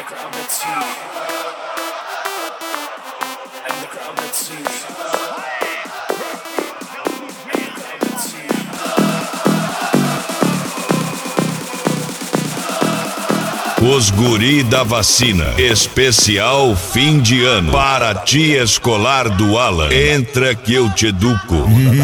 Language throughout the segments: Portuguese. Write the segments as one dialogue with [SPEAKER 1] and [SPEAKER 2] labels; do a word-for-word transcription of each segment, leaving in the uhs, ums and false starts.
[SPEAKER 1] Os guri da vacina, especial fim de ano, para tia escolar do Alan. Entra que eu te educo.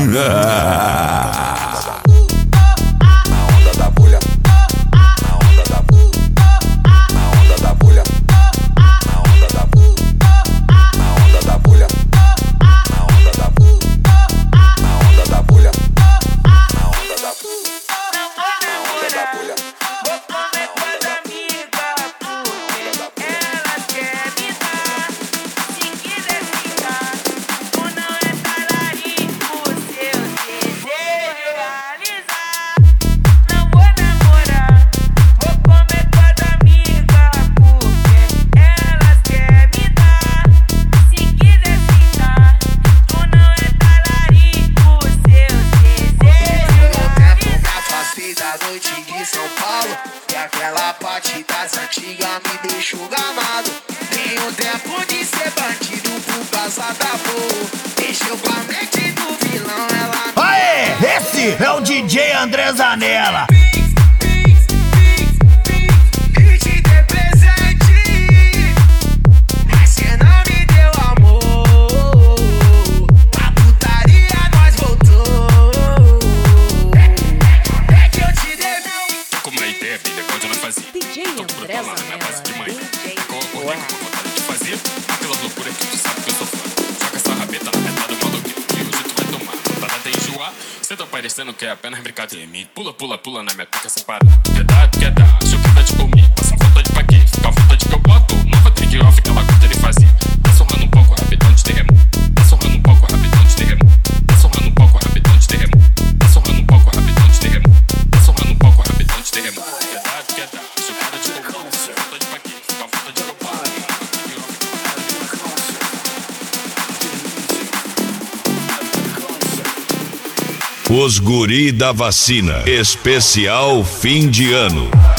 [SPEAKER 2] Aquela parte das antigas me deixou gamado. Tenho tempo de ser bandido por causa da boa. Mexeu com a mente do vilão, ela...
[SPEAKER 3] Aê, esse é o D J André Zanella.
[SPEAKER 4] D J André Zanella, D J Boa.
[SPEAKER 5] Aquela loucura que tu sabe que eu sou fã. Joga essa rabeta na metade do maluquinho que hoje tu vai tomar. Tá até enjoar. Cê tá parecendo que é apenas brincadeira em mim. Pula, pula, pula na minha pica separada. Quer dar, quer dar, acho que tá de comigo. Passa vontade pra quê? Fica a vontade que eu boto. Nova trick off que ela curta de fazer. Tá sorrando um pouco, rapidão de terremoto. Tá sorrando um pouco, rapidão de terremoto. Tá sorrando um pouco, rapidão de terremoto. Tá sorrando um pouco, rapidão de terremoto. Tá sorrando um pouco, rapidão de terremoto. Quer dar, quer dar, acho que tá de comigo. Passa vontade pra quê? Fica a vontade que eu boto.
[SPEAKER 1] Os guri da vacina, especial fim de ano.